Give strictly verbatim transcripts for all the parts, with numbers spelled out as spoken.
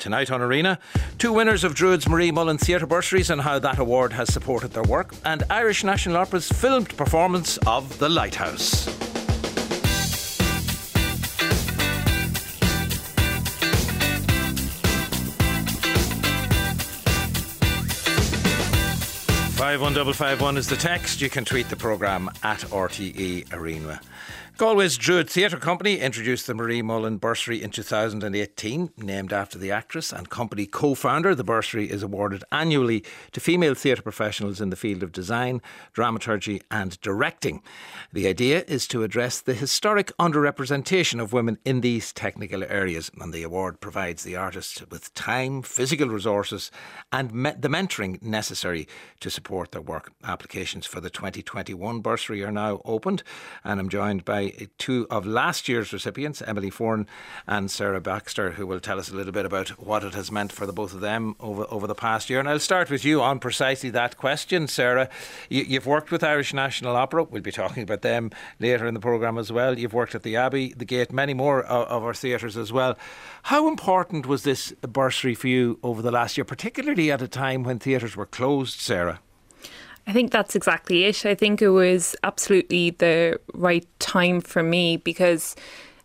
Tonight on Arena, two winners of Druid's Marie Mullen Theatre Bursaries and how that award has supported their work, and Irish National Opera's filmed performance of The Lighthouse. five one five five one is the text. You can tweet the programme at R T E Arena. Galway's Druid Theatre Company introduced the Marie Mullen Bursary in two thousand eighteen. Named after the actress and company co-founder, the bursary is awarded annually to female theatre professionals in the field of design, dramaturgy and directing. The idea is to address the historic underrepresentation of women in these technical areas, and the award provides the artists with time, physical resources and me- the mentoring necessary to support their work. Applications for the twenty twenty-one bursary are now opened, and I'm joined by two of last year's recipients, Emily Foran and Sarah Baxter, who will tell us a little bit about what it has meant for the both of them over, over the past year. And I'll start with you on precisely that question, Sarah. You, you've worked with Irish National Opera. We'll be talking about them later in the programme as well. You've worked at the Abbey, the Gate, many more of, of our theatres as well. How important was this bursary for you over the last year, particularly at a time when theatres were closed, Sarah? I think that's exactly it. I think it was absolutely the right time for me, because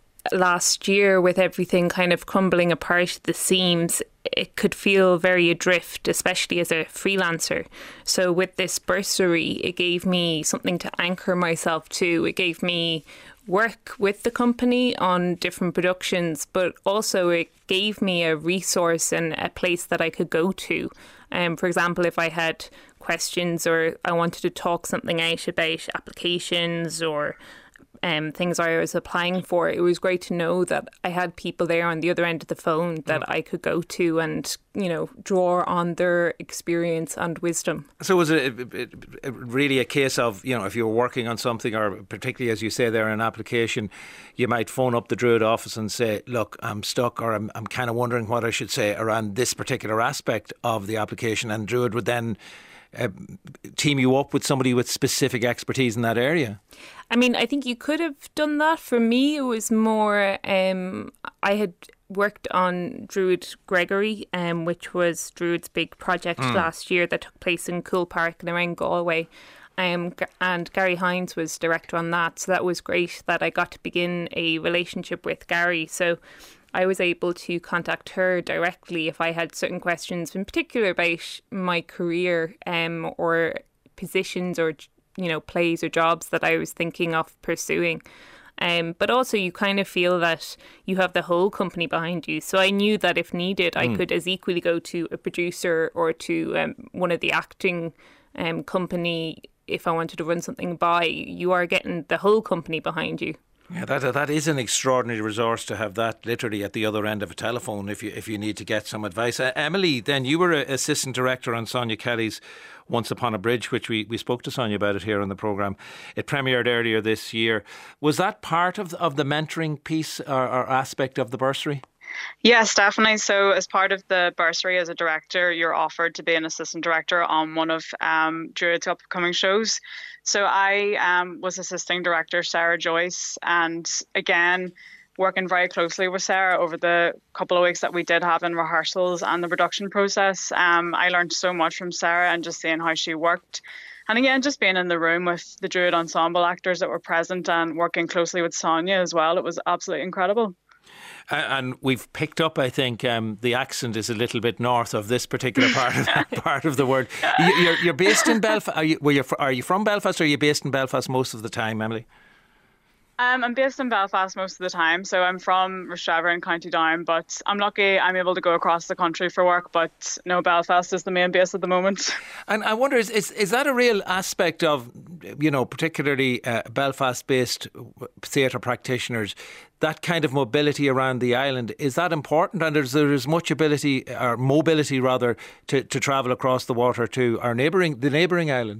last year, with everything kind of crumbling apart at the seams, it could feel very adrift, especially as a freelancer. So with this bursary, it gave me something to anchor myself to. It gave me work with the company on different productions, but also it gave me a resource and a place that I could go to. Um, for example, if I had questions or I wanted to talk something out about applications or um, things I was applying for, it was great to know that I had people there on the other end of the phone that mm. I could go to and, you know, draw on their experience and wisdom. So was it, it, it really a case of, you know, if you were working on something, or particularly as you say there, an application, you might phone up the Druid office and say, look, I'm stuck, or I'm, I'm kind of wondering what I should say around this particular aspect of the application, and Druid would then Uh, team you up with somebody with specific expertise in that area? I mean, I think you could have done that. For me, it was more, um, I had worked on Druid Gregory, um, which was Druid's big project mm. last year that took place in Cool Park and around Galway. Um, and Gary Hines was director on that. So that was great that I got to begin a relationship with Gary. So I was able to contact her directly if I had certain questions, in particular about my career um, or positions or, you know, plays or jobs that I was thinking of pursuing. Um, but also you kind of feel that you have the whole company behind you. So I knew that if needed, mm. I could as equally go to a producer or to um, one of the acting um, company if I wanted to run something by. You are getting the whole company behind you. Yeah, that that is an extraordinary resource to have that literally at the other end of a telephone if you if you need to get some advice. Uh, Emily, then you were an assistant director on Sonia Kelly's Once Upon a Bridge, which we, we spoke to Sonia about it here on the programme. It premiered earlier this year. Was that part of of the mentoring piece or, or aspect of the bursary? Yes, definitely. So as part of the bursary as a director, you're offered to be an assistant director on one of um, Druid's upcoming shows. So I um, was assisting director Sarah Joyce, and again, working very closely with Sarah over the couple of weeks that we did have in rehearsals and the production process. Um, I learned so much from Sarah and just seeing how she worked. And again, just being in the room with the Druid ensemble actors that were present and working closely with Sonia as well, it was absolutely incredible. Uh, and we've picked up, I think, um, the accent is a little bit north of this particular part of that part of the word. You, you're, you're based in Belfast. Are you, were you, are you from Belfast, or are you based in Belfast most of the time, Emily? Um, I'm based in Belfast most of the time, so I'm from Rostrevor in County Down, but I'm lucky I'm able to go across the country for work, but no, Belfast is the main base at the moment. And I wonder, is is, is that a real aspect of, you know, particularly uh, Belfast-based theatre practitioners, that kind of mobility around the island, is that important? And is there as much ability, or mobility rather, to, to travel across the water to our neighbouring, the neighbouring island?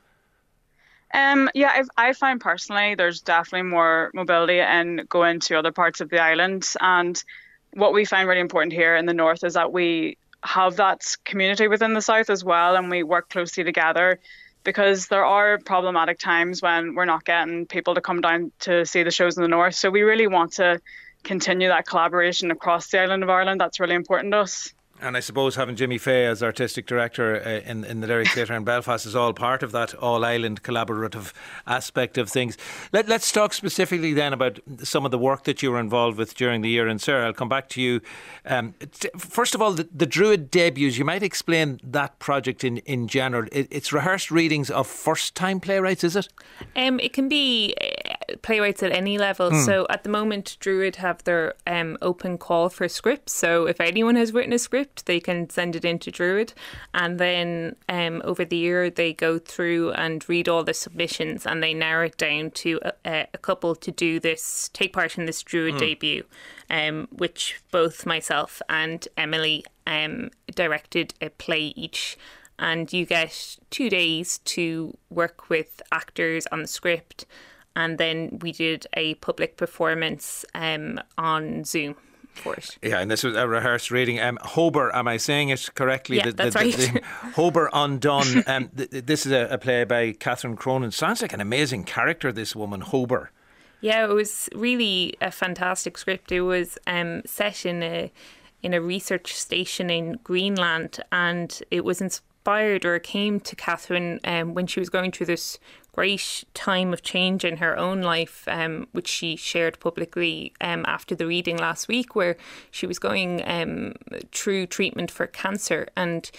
Um, yeah, I've, I find personally there's definitely more mobility in going to other parts of the island. And what we find really important here in the north is that we have that community within the south as well, and we work closely together, because there are problematic times when we're not getting people to come down to see the shows in the north. So we really want to continue that collaboration across the island of Ireland. That's really important to us. And I suppose having Jimmy Fay as artistic director uh, in, in the Lyric Theatre in Belfast is all part of that all-island collaborative aspect of things. Let, let's talk specifically then about some of the work that you were involved with during the year. And Sarah, I'll come back to you. Um, t- first of all, the, the Druid debuts, you might explain that project in, in general. It, it's rehearsed readings of first-time playwrights, is it? Um, it can be playwrights at any level. Mm. So at the moment, Druid have their um, open call for scripts. So if anyone has written a script, they can send it into Druid, and then um, over the year they go through and read all the submissions, and they narrow it down to a, a couple to do this, take part in this Druid mm. debut, um, which both myself and Emily um, directed a play each. And you get two days to work with actors on the script, and then we did a public performance um, on Zoom for it. Yeah, and this was a rehearsed reading. Um, Hober, am I saying it correctly? Yeah, the, that's the, right. The, the Hober Undone. Um, th- this is a, a play by Catherine Cronin. Sounds like an amazing character, this woman, Hober. Yeah, it was really a fantastic script. It was um, set in a in a research station in Greenland, and it was inspired, or came to Catherine um, when she was going through this great time of change in her own life, um, which she shared publicly um, after the reading last week, where she was going um, through treatment for cancer, and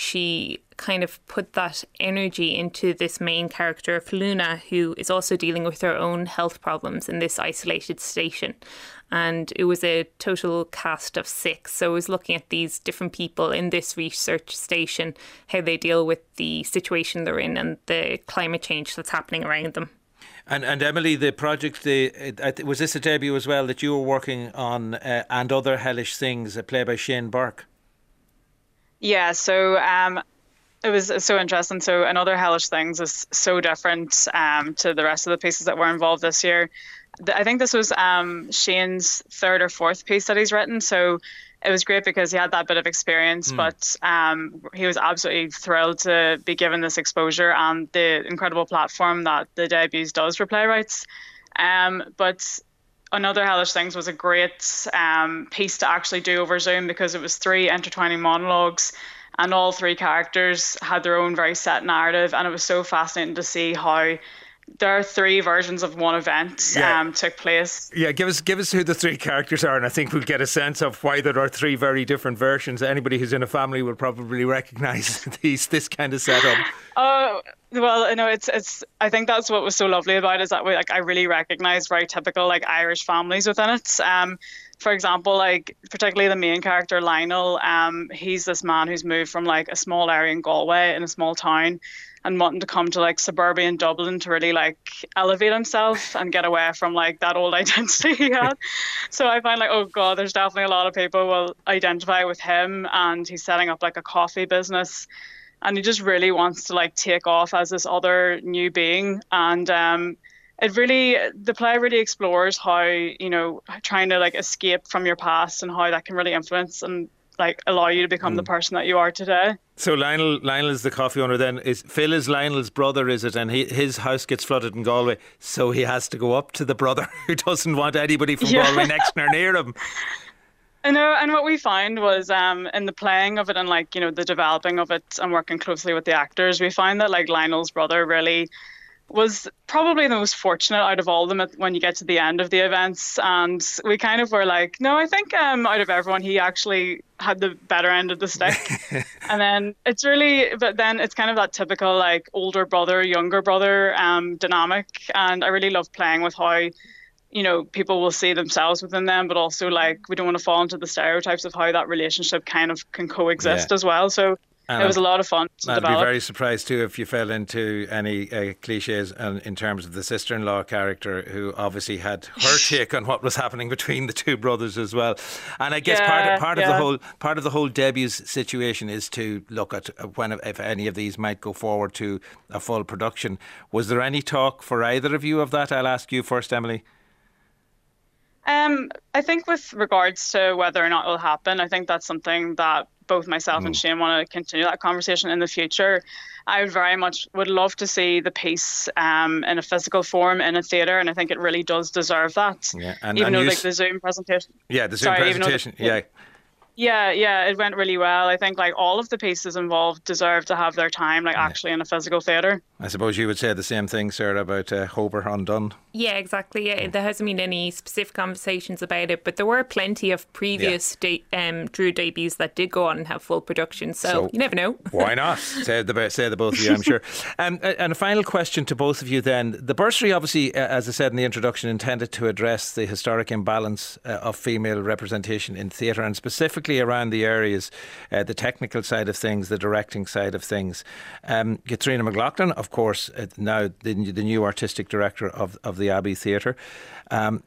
she kind of put that energy into this main character of Luna, who is also dealing with her own health problems in this isolated station. And it was a total cast of six. So I was looking at these different people in this research station, how they deal with the situation they're in and the climate change that's happening around them. And and Emily, the project, the, was this a debut as well that you were working on, uh, And Other Hellish Things, a play by Shane Burke? Yeah, so um, it was so interesting. So And Other Hellish Things is so different um, to the rest of the pieces that were involved this year. I think this was um, Shane's third or fourth piece that he's written. So it was great because he had that bit of experience, mm. but um, he was absolutely thrilled to be given this exposure and the incredible platform that the debuts does for playwrights. Um, but Another Hellish Things was a great um, piece to actually do over Zoom because it was three intertwining monologues and all three characters had their own very set narrative, and it was so fascinating to see how there are three versions of one event yeah. um, took place. Yeah, give us give us who the three characters are, and I think we'll get a sense of why there are three very different versions. Anybody who's in a family will probably recognise these this kind of setup. Oh well, you know, it's it's. I think that's what was so lovely about it, is that we like I really recognised very typical like Irish families within it. Um, for example, like particularly the main character Lionel. Um, he's this man who's moved from like a small area in Galway in a small town, and wanting to come to like suburban Dublin to really like elevate himself and get away from like that old identity he had. So I find like, oh God, there's definitely a lot of people will identify with him, and he's setting up like a coffee business, and he just really wants to like take off as this other new being. And um, it really, the play really explores how, you know, trying to like escape from your past and how that can really influence and like allow you to become mm. the person that you are today. So Lionel, Lionel is the coffee owner. Then is Phil is Lionel's brother, is it? And he, his house gets flooded in Galway, so he has to go up to the brother who doesn't want anybody from yeah. Galway next nor near him. I know, and what we found was um, in the playing of it and like, you know, the developing of it and working closely with the actors, we found that like Lionel's brother really was probably the most fortunate out of all of them at, when you get to the end of the events. And we kind of were like, no, I think um, out of everyone, he actually had the better end of the stick. And then it's really, but then it's kind of that typical like older brother, younger brother um, dynamic. And I really love playing with how, you know, people will see themselves within them, but also like we don't want to fall into the stereotypes of how that relationship kind of can coexist yeah. as well. So And it was a lot of fun to I'd develop. be very surprised too if you fell into any uh, cliches in, in terms of the sister-in-law character, who obviously had her take on what was happening between the two brothers as well. And I guess yeah, part of, part yeah. of the whole part of the whole debuts situation is to look at when if any of these might go forward to a full production. Was there any talk for either of you of that? I'll ask you first, Emily. Um, I think with regards to whether or not it'll happen, I think that's something that both myself and Shane want to continue that conversation in the future. I would very much would love to see the piece um, in a physical form in a theatre, and I think it really does deserve that. Yeah, and, even and though you like the Zoom presentation. Yeah, the Zoom sorry, presentation. The, yeah. Yeah, yeah, it went really well. I think like all of the pieces involved deserve to have their time, like actually in a physical theatre. I suppose you would say the same thing, Sarah, about uh, Hober Undone. Yeah, exactly. Yeah, there hasn't been any specific conversations about it, but there were plenty of previous yeah. de- um, Druid debuts that did go on and have full production. So, so you never know. Why not? Say the say the both of you, I'm sure. Um, and a final question to both of you then. The bursary, obviously, uh, as I said in the introduction, intended to address the historic imbalance uh, of female representation in theatre, and specifically around the areas, uh, the technical side of things, the directing side of things. Um, Katrina McLaughlin, of course, uh, now the, the new artistic director of, of the Abbey Theatre. Um,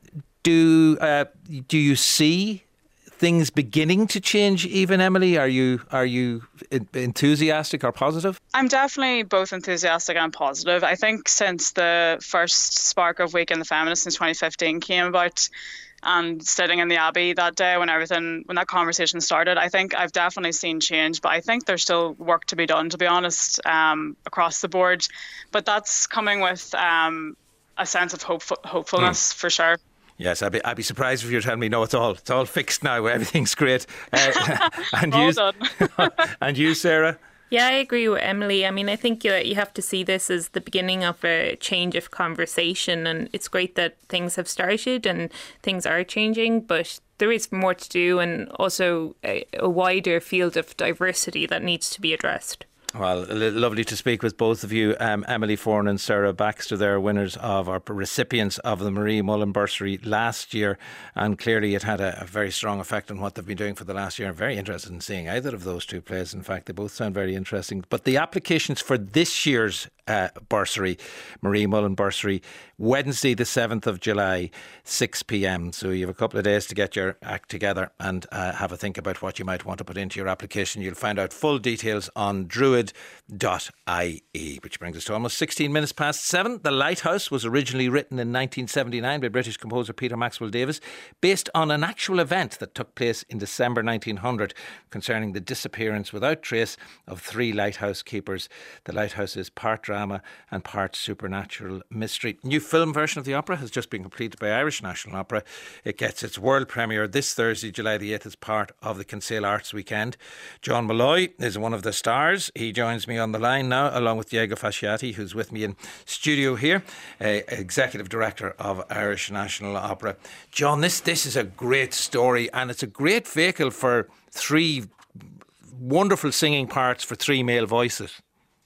do uh, do you see things beginning to change even, Emily? Are you are you enthusiastic or positive? I'm definitely both enthusiastic and positive. I think since the first spark of Weekend the Feminist in twenty fifteen came about, and sitting in the Abbey that day when everything, when that conversation started, I think I've definitely seen change, but I think there's still work to be done, to be honest, um, across the board. But that's coming with um, a sense of hope, hopefulness mm. for sure. Yes, I'd be, I'd be surprised if you're telling me, no, it's all it's all fixed now, everything's great. Uh, and, well you, done. And you, Sarah? Yeah, I agree with Emily. I mean, I think you, you have to see this as the beginning of a change of conversation, and it's great that things have started and things are changing, but there is more to do, and also a, a wider field of diversity that needs to be addressed. Well, lovely to speak with both of you. Um, Emily Foran and Sarah Baxter, they're winners of, or recipients of the Marie Mullen Bursary last year, and clearly it had a, a very strong effect on what they've been doing for the last year. I'm very interested in seeing either of those two plays. In fact, they both sound very interesting. But the applications for this year's uh, bursary, Marie Mullen Bursary, Wednesday the seventh of July, six p.m. So you have a couple of days to get your act together and uh, have a think about what you might want to put into your application. You'll find out full details on druid dot I E, which brings us to almost sixteen minutes past seven. The Lighthouse was originally written in nineteen seventy-nine by British composer Peter Maxwell Davies, based on an actual event that took place in December nineteen hundred concerning the disappearance without trace of three lighthouse keepers. The Lighthouse is part drama and part supernatural mystery. New film version of the opera has just been completed by Irish National Opera. It gets its world premiere this Thursday, July the eighth, as part of the Kinsale Arts Weekend. John Malloy is one of the stars. He joins me on the line now, along with Diego Fasciati, who's with me in studio here, uh, Executive Director of Irish National Opera. John, this, this is a great story, and it's a great vehicle for three wonderful singing parts for three male voices.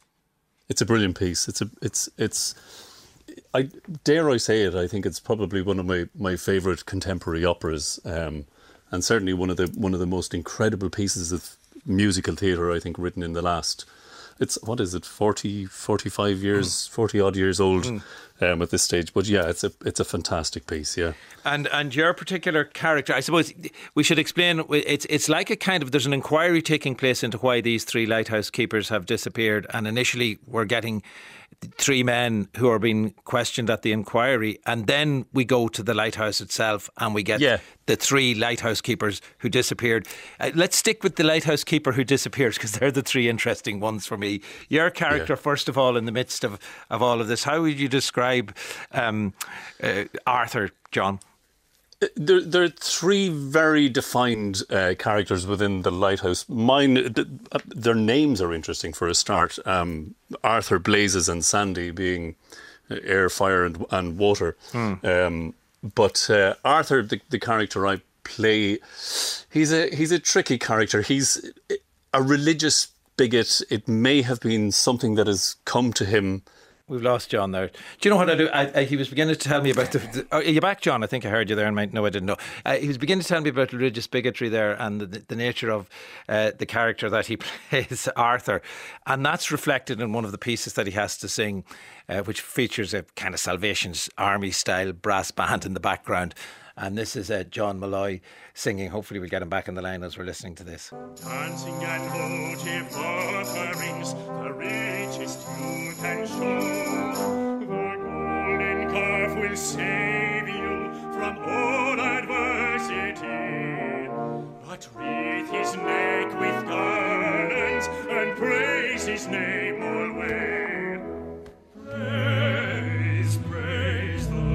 It's a brilliant piece. It's a, it's, it's, I dare I say it, I think it's probably one of my, my favourite contemporary operas, um, and certainly one of the one of the most incredible pieces of musical theatre, I think, written in the last, it's, what is it, forty, forty-five years, mm. forty odd years old mm. um, at this stage. But yeah, it's a it's a fantastic piece, yeah. And and your particular character, I suppose we should explain, it's it's like a kind of, there's an inquiry taking place into why these three lighthouse keepers have disappeared, and initially we're getting three men who are being questioned at the inquiry, and then we go to the lighthouse itself and we get yeah. the three lighthouse keepers who disappeared. Uh, let's stick with the lighthouse keeper who disappears, because they're the three interesting ones for me. Your character, yeah. first of all, in the midst of, of all of this, how would you describe um, uh, Arthur, John? There, there are three very defined uh, characters within the Lighthouse. Mine, th- their names are interesting for a start. Um, Arthur, Blazes and Sandy being air, fire and, and water. Mm. Um, but uh, Arthur, the, the character I play, he's a he's a tricky character. He's a religious bigot. It may have been something that has come to him. We've lost John there. Do you know what I do? I, I, he was beginning to tell me about the... the are you back, John? I think I heard you there and might, no, I didn't know. Uh, he was beginning to tell me about religious bigotry there and the, the nature of uh, the character that he plays, Arthur. And that's reflected in one of the pieces that he has to sing, uh, which features a kind of Salvation's Army-style brass band in the background. And this is uh, John Malloy singing. Hopefully we'll get him back on the line as we're listening to this. Dancing and votive offerings, the richest you can show. The golden calf will save you from all adversity. away, but wreathe his neck with garlands and praise his name alway. Praise, praise the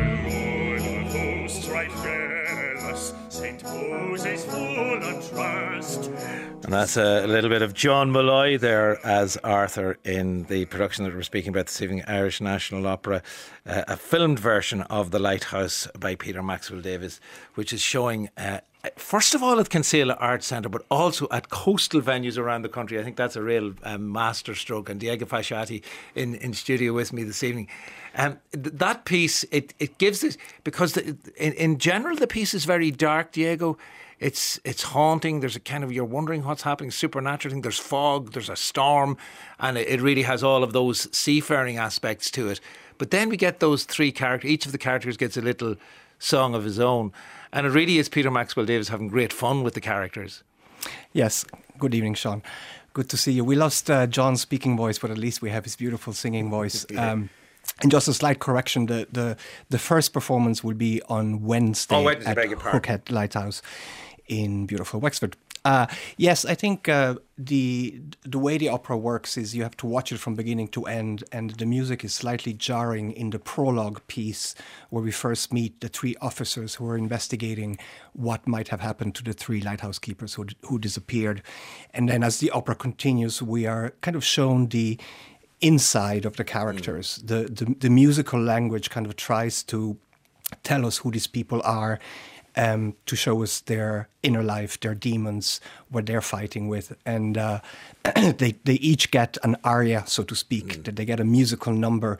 Lord of hosts, right fearless, Saint Moses full of trust. And that's a little bit of John Molloy there as Arthur in the production that we're speaking about this evening, Irish National Opera, uh, a filmed version of The Lighthouse by Peter Maxwell Davies, which is showing uh, first of all at Kinsale Arts Centre, but also at coastal venues around the country. I think that's a real um, masterstroke. And Diego Fasciati in, in studio with me this evening. Um, th- that piece, it, it gives it, because the, in, in general the piece is very dark, Diego. It's it's haunting. There's a kind of, you're wondering what's happening, supernatural thing. There's fog, there's a storm, and it, it really has all of those seafaring aspects to it. But then we get those three characters. Each of the characters gets a little song of his own. And it really is Peter Maxwell Davies having great fun with the characters. Yes. Good evening, Sean. Good to see you. We lost uh, John's speaking voice, but at least we have his beautiful singing voice. Um, and just a slight correction, the, the, the first performance will be on Wednesday, oh, Wednesday at beg your pardon. Hookhead Lighthouse in beautiful Wexford. Uh, yes, I think uh, the the way the opera works is you have to watch it from beginning to end, and the music is slightly jarring in the prologue piece where we first meet the three officers who are investigating what might have happened to the three lighthouse keepers who, who disappeared. And then as the opera continues, we are kind of shown the inside of the characters. Mm. The, the, the musical language kind of tries to tell us who these people are, Um, to show us their inner life, their demons, what they're fighting with. And uh, they they each get an aria, so to speak, mm. that they get a musical number.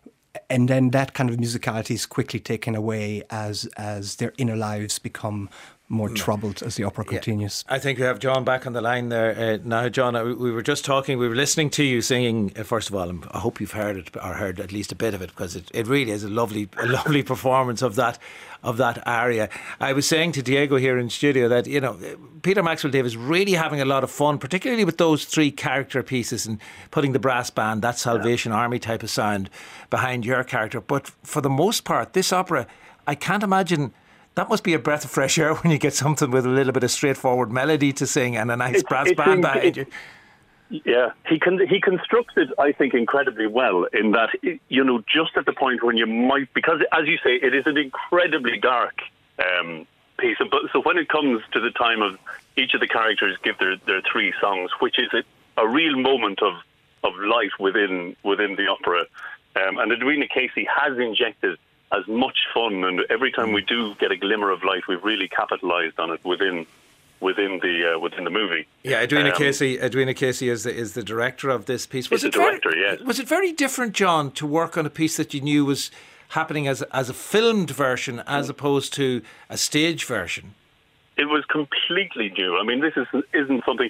And then that kind of musicality is quickly taken away as as their inner lives become more mm. troubled as the opera continues. Yeah. I think we have John back on the line there uh, now. John, uh, we were just talking, we were listening to you singing, uh, first of all, and I hope you've heard it, or heard at least a bit of it, because it, it really is a lovely a lovely performance of that of that aria. I was saying to Diego here in studio that, you know, Peter Maxwell Davies really having a lot of fun, particularly with those three character pieces and putting the brass band, that Salvation yeah. Army type of sound behind your character. But for the most part, this opera, I can't imagine. That must be a breath of fresh air when you get something with a little bit of straightforward melody to sing and a nice it's, brass it's band in, behind you. Yeah, he can, he constructs it, I think, incredibly well in that, you know, just at the point when you might, because as you say, it is an incredibly dark um, piece. But so when it comes to the time of each of the characters give their, their three songs, which is a, a real moment of, of life within within the opera, um, and Edwina Casey has injected as much fun, and every time we do get a glimmer of light, we've really capitalised on it within within the uh, within the movie. Yeah, Edwina um, Casey. Edwina Casey is the is the director of this piece. Was it's it the director, very, yes. Was it very different, John, to work on a piece that you knew was happening as as a filmed version as opposed to a stage version? It was completely new. I mean, this is, isn't something.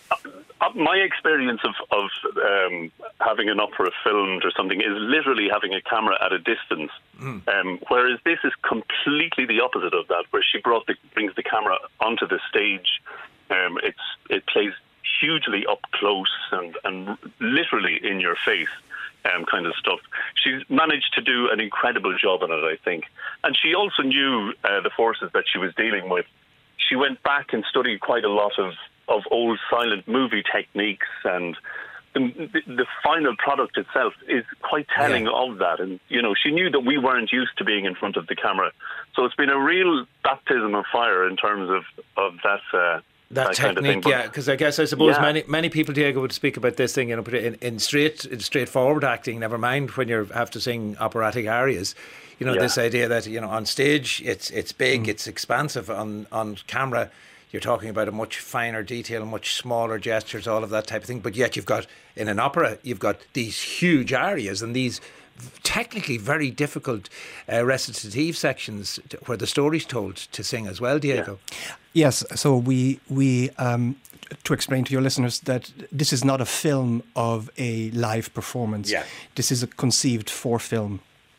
Uh, my experience of, of um, having an opera filmed or something is literally having a camera at a distance. Mm. Um, whereas this is completely the opposite of that, where she brought the, brings the camera onto the stage. Um, it's it plays hugely up close and, and literally in your face. Um, kind of stuff. She's managed to do an incredible job on it, I think. And she also knew uh, the forces that she was dealing with. She went back and studied quite a lot of, of old silent movie techniques, and the, the, the final product itself is quite telling yeah. of that. And, you know, she knew that we weren't used to being in front of the camera. So it's been a real baptism of fire in terms of, of that... Uh, That, that technique, kind of yeah, because I guess I suppose yeah. many many people, Diego, would speak about this thing, you know, put it in, in straight, in straightforward acting. Never mind when you have to sing operatic arias. You know, yeah. this idea that, you know, on stage it's it's big, mm. it's expansive. On on camera, you're talking about a much finer detail, much smaller gestures, all of that type of thing. But yet you've got in an opera, you've got these huge arias and these technically very difficult uh, recitative sections to, where the story's told to sing as well, Diego. Yeah. Yes, so we we um, to explain to your listeners that this is not a film of a live performance. Yeah. This is a conceived for film.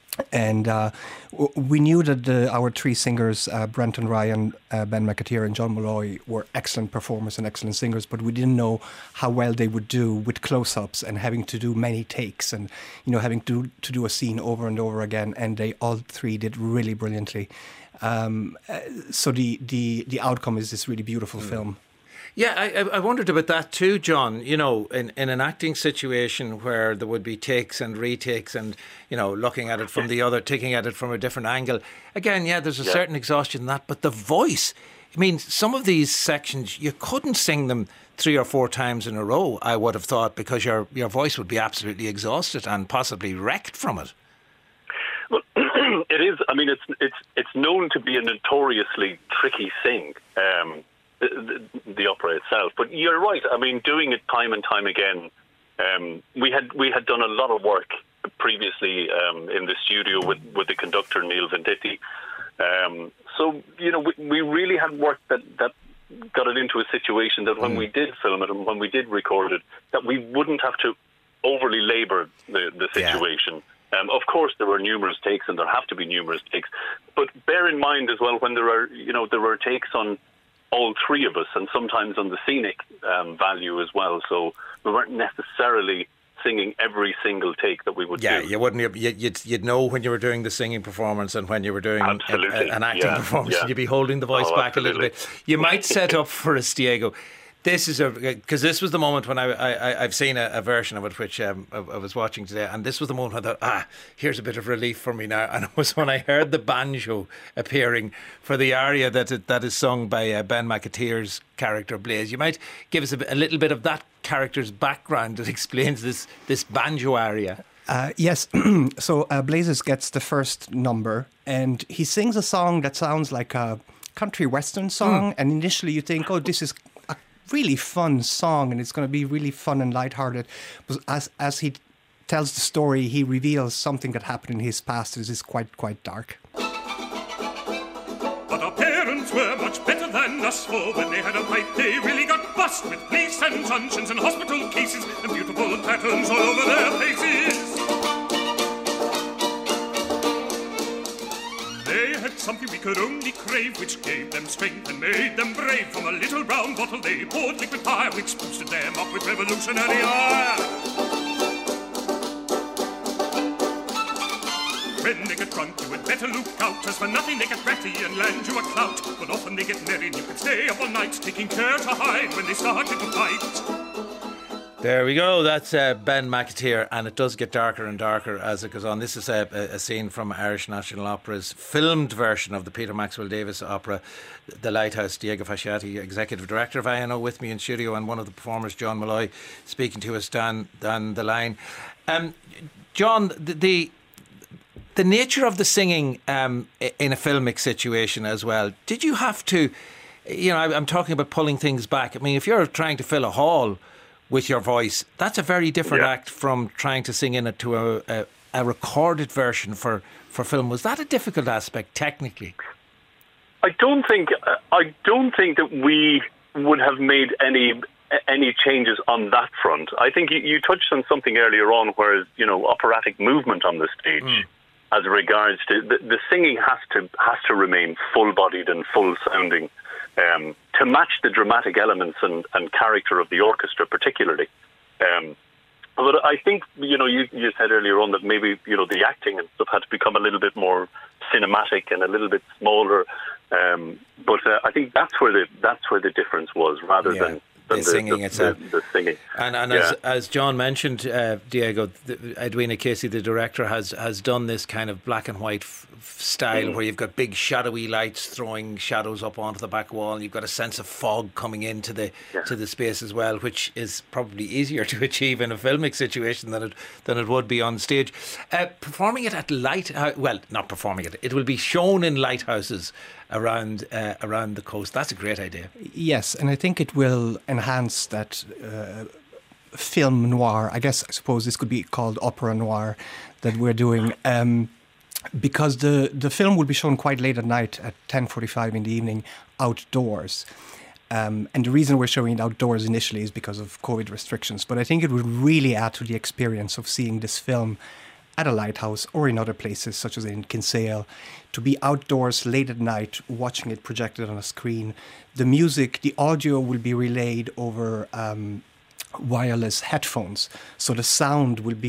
And uh, we knew that the, our three singers, uh, Brenton Ryan, uh, Ben McAteer and John Molloy, were excellent performers and excellent singers, but we didn't know how well they would do with close-ups and having to do many takes and, you know, having to, to do a scene over and over again. And they all three did really brilliantly. Um, uh, so the, the, the outcome is this really beautiful mm. film. Yeah, I, I wondered about that too, John. You know, in, in an acting situation where there would be takes and retakes and, you know, looking at it from the other, taking at it from a different angle. Again, yeah, there's a yeah. certain exhaustion in that. But the voice, I mean, some of these sections, you couldn't sing them three or four times in a row, I would have thought, because your, your voice would be absolutely exhausted and possibly wrecked from it. Well, it is. I mean, it's it's it's known to be a notoriously tricky sing. Um The, the opera itself, but you're right. I mean, doing it time and time again. Um, we had we had done a lot of work previously um, in the studio with, with the conductor Neil Venditti. Um, so you know, we, we really had work that, that got it into a situation that when mm. we did film it and when we did record it, that we wouldn't have to overly labour the the situation. Yeah. Um, of course, there were numerous takes, and there have to be numerous takes. But bear in mind as well, when there are you know there were takes on all three of us, and sometimes on the scenic um, value as well. So we weren't necessarily singing every single take that we would yeah, do. Yeah, you wouldn't. You'd, you'd know when you were doing the singing performance and when you were doing a, a, an acting yeah, performance. Yeah. You'd be holding the voice oh, back absolutely. a little bit. You might set up for us, Diego. This is a because this was the moment when I, I I've seen a, a version of it which um, I, I was watching today, and this was the moment when I thought, ah, here's a bit of relief for me now. And it was when I heard the banjo appearing for the aria that it, that is sung by uh, Ben McAteer's character Blaise. You might give us a, a little bit of that character's background that explains this this banjo aria. Uh, yes, so uh, Blaise gets the first number, and he sings a song that sounds like a country western song. Mm. And initially, you think, oh, this is really fun song and it's going to be really fun and lighthearted. But as as he tells the story, he reveals something that happened in his past that is quite quite dark. But our parents were much better than us, for when they had a fight they really got bust with police and truncheons and hospital cases and beautiful patterns all over their faces. They had something we could only crave, which gave them strength and made them brave. From a little brown bottle they poured liquid fire, which boosted them up with revolutionary ire. When they get drunk, you had better look out, as for nothing they get ratty and land you a clout. But often they get merry and you can stay up all night, taking care to hide when they started to fight. There we go. That's uh, Ben McAteer, and it does get darker and darker as it goes on. This is a, a scene from Irish National Opera's filmed version of the Peter Maxwell Davies opera, The Lighthouse. Diego Fasciati, Executive Director of I N O, with me in studio, and one of the performers, John Malloy, speaking to us down, down the line. Um, John, the, the the nature of the singing um, in a filmic situation as well, did you have to, you know, I'm talking about pulling things back. I mean, if you're trying to fill a hall with your voice, that's a very different yeah. act from trying to sing in it to a, a, a recorded version for, for film. Was that a difficult aspect technically? I don't think I don't think that we would have made any any changes on that front. I think you, you touched on something earlier on, where you know operatic movement on the stage, mm. as regards to the, the singing has to has to remain full-bodied and full-sounding. Um, to match the dramatic elements and, and character of the orchestra particularly. Um, but I think, you know, you, you said earlier on that maybe, you know, the acting and stuff had to become a little bit more cinematic and a little bit smaller. Um, but uh, I think that's where the that's where the difference was, rather yeah. than The, the singing the, itself. The, the singing. And, and yeah. as, as John mentioned, uh, Diego, the, Edwina Casey, the director, has, has done this kind of black and white f- style mm. where you've got big shadowy lights throwing shadows up onto the back wall, and you've got a sense of fog coming into the yeah. to the space as well, which is probably easier to achieve in a filmic situation than it than it would be on stage. Uh, performing it at light, uh, well, not performing it, it will be shown in lighthouses around uh, around the coast. That's a great idea. Yes, and I think it will enhance that uh, film noir. I guess I suppose this could be called opera noir that we're doing, um, because the the film will be shown quite late at night at ten forty-five in the evening outdoors. Um, and the reason we're showing it outdoors initially is because of COVID restrictions. But I think it would really add to the experience of seeing this film at a lighthouse or in other places, such as in Kinsale, to be outdoors late at night, watching it projected on a screen. The music, the audio will be relayed over um, wireless headphones. So the sound will be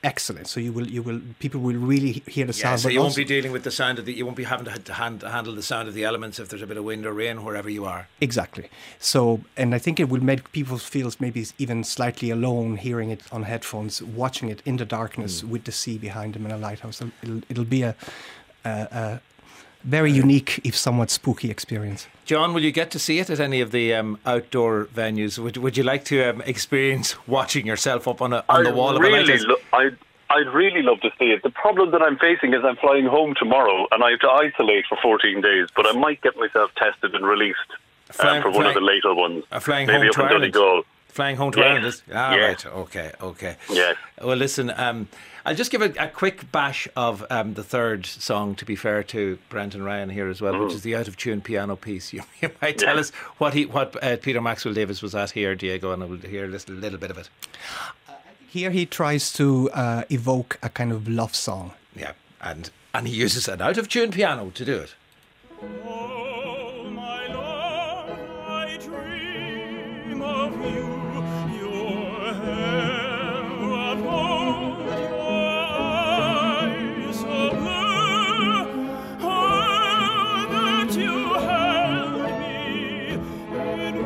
excellent. So you will, you will, people will really hear the Yeah, sound. so but you won't also- be dealing with the sound of the. You won't be having to, to hand, handle the sound of the elements if there's a bit of wind or rain wherever you are. Exactly. So, and I think it will make people feel maybe even slightly alone hearing it on headphones, watching it in the darkness Mm. with the sea behind them in a lighthouse. It'll, it'll be a, a, a very unique, if somewhat spooky experience. John, will you get to see it at any of the um, outdoor venues? Would Would you like to um, experience watching yourself up on a on the I'd wall really of a lighthouse? lo- I'd, I'd really love to see it. The problem that I'm facing is I'm flying home tomorrow and I have to isolate for fourteen days, but I might get myself tested and released um, Flying- for one of flying- the later ones. uh, flying Maybe home up to in Ireland. Donegal. Flying home to Yes. Ireland. Is, ah, Yes. right. Okay. Okay. Yes. Well, listen. Um, I'll just give a, a quick bash of um, the third song. To be fair to Brenton Ryan here as well, Mm. which is the out of tune piano piece. You, you might tell Yeah. us what he, what uh, Peter Maxwell Davies was at here, Diego, and we'll hear a little, little bit of it. Here he tries to uh, evoke a kind of love song. Yeah, and and he uses an out of tune piano to do it. Oh, my love, I dream of you, your hair of gold, your eyes so blue. Oh, that you held me in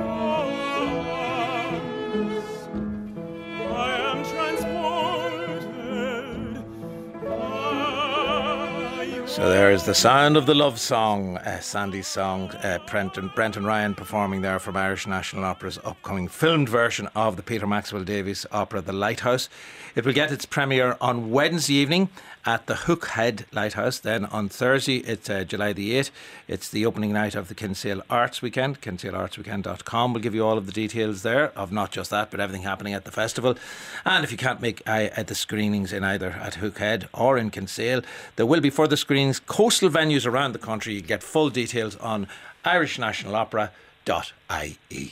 arms. I am transported by your So there is the sound of the love song, uh, Sandy's song, uh, Brenton, Brenton Ryan performing there from Irish National Opera's upcoming filmed version of the Peter Maxwell Davies opera The Lighthouse. It will get its premiere on Wednesday evening at the Hook Head Lighthouse. Then on Thursday, it's uh, July the eighth, it's the opening night of the Kinsale Arts Weekend. kinsale arts weekend dot com will give you all of the details there of not just that, but everything happening at the festival. And if you can't make uh, at the screenings in either at Hook Head or in Kinsale, there will be further screenings, coastal venues around the country. You get full details on irish national opera dot I E.